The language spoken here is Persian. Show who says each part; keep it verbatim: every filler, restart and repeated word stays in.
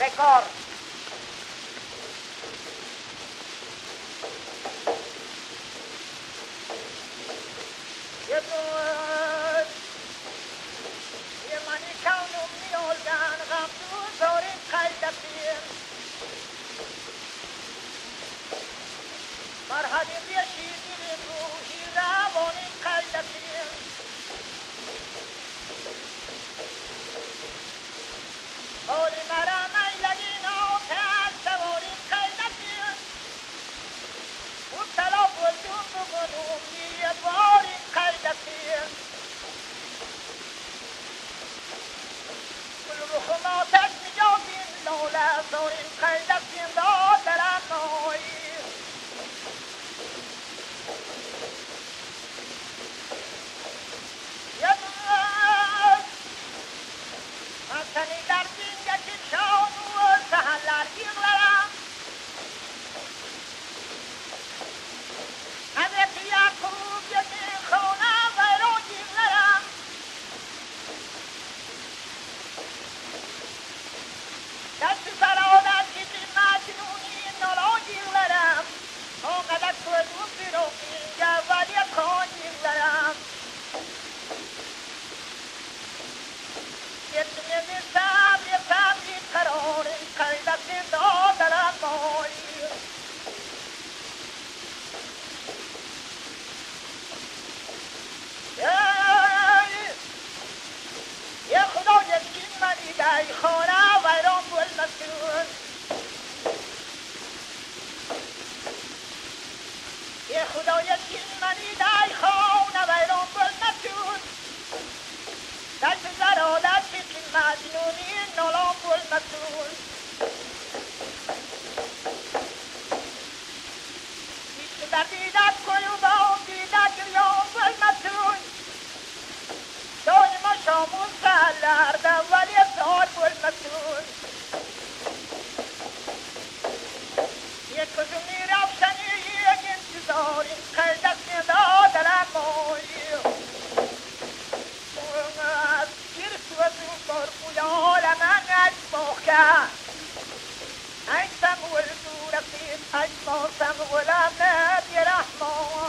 Speaker 1: بکار یه بود یه منی کونم میالگن غم دوزارین قیدتیم مرحبی بیشیدی روحی روانی قیدتیم حالی مرا میلگین آتش سوارین قیدتیم و طلا بلدون بگنوم یه بارین قیدتیم کل رخم آتش میجابین لاله زارین قیدتیم دادرم نایی Seni derdin geçin şanu sahaller yığlarım Hazreti Yakub yetin khona vayron yığlarım Desti saradat gidin macnuni nolon yığlarım O kadar koydum bir okin gavval yakon yığlarım Yetme bir sabri sabri kararın kaydatin dadaran mali Ya Khuda yetkin mani day khona vayron bulmasun Ya Khuda yetkin mani day khona vayron bulmasun Dast zaradat fikin majnuni nolam bulmasun Bitti derdidat koyubam didat yom bulmasun Daima şamuz sahillerde veli zar bulmasun Ye kuzuni ravşani ye intizarin kaydatin dadaran moyi من أجمعك أنت مولد رقيب أجمع سمع لنا برحمة